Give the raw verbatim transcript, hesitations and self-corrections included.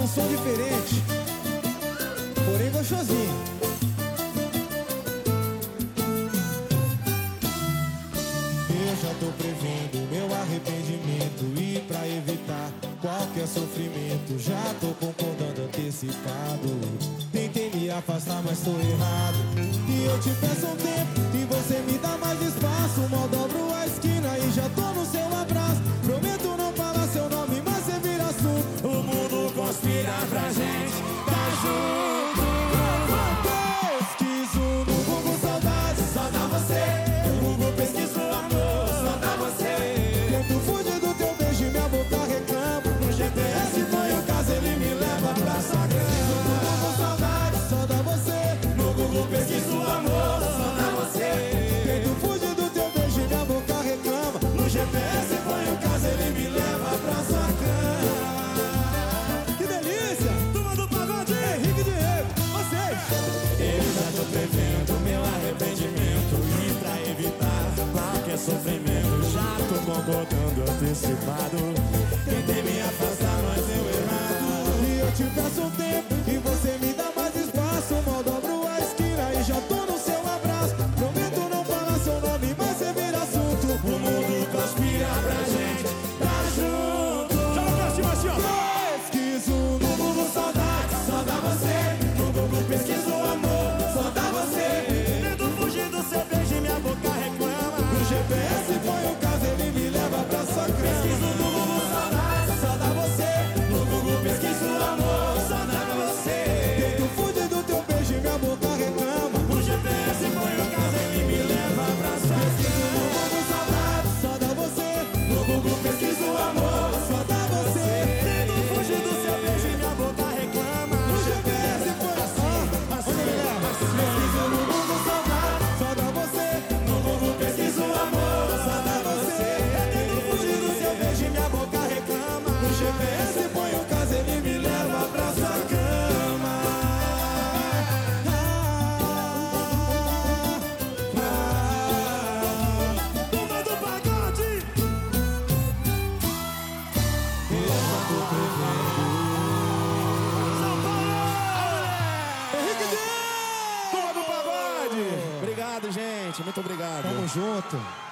um som diferente, porém gostosinho. Eu já tô prevendo meu arrependimento, e pra evitar qualquer sofrimento, já tô concordando antecipado. Tentei me afastar, mas tô errado. E eu te peço um tempo, e você me dá mais espaço. Mal dobro a esquina e já tô no seu abraço. Prometo não falar seu nome, mas você vira assunto. O mundo conspira pra gente tá junto. Pesquiso no Google saudade, Só dá você. O Google pesquisa o amor. Só dá você. tento fugir do teu beijo e minha boca reclama. No G P S foi o caso, ele me leva pra sua cama. Com saudade, só dá você. No Google pesquisa o amor. Só dá você. Tento fugir do teu beijo e minha boca reclama. No G P S foi o caso, ele me leva pra sua cama. Que delícia! Turma do pagode, Henrique e Diego, vocês! eu já tô prevendo meu arrependimento, e pra evitar qualquer sofrimento, já tô concordando antecipado. Tentei me afastar, mas deu errado. E eu te peço um tempo, e você me dá mais espaço. Mal dobro a esquina e já tô no seu abraço. Prometo não falar seu nome, mas você vira assunto. O mundo conspira pra gente tá junto. Joga pra cima assim, ó. Pesquiso no Google saudade, só dá você. No Google pesquisa o amor, só dá você. Tento fugir do seu beijo e minha boca reclama. no G P S foi o caso, ele me leva pra sua Pesquiso cama. no Google saudade, só dá você. No Google pesquisa o amor, só dá você. Tento fugir do teu beijo e minha boca reclama. O G P S foi o caso, ele me leva pra sua cama. Com saudade, só dá você. No Google pesquisa o amor, Só dá você. tento fugir do seu beijo e minha boca reclama. No G P S foi assim, assim, assim. pesquiso no Google saudade, só dá você. No Google pesquisa o amor, só dá você. Tento fugir do seu beijo e minha boca reclama. No G P S põe o caso, ele me leva pra sua cama. Turma do pagode. Eu já tô prevendo. São Paulo! Henrique Diego! Turma do pagode. Obrigado, gente. Muito obrigado. Tamo junto.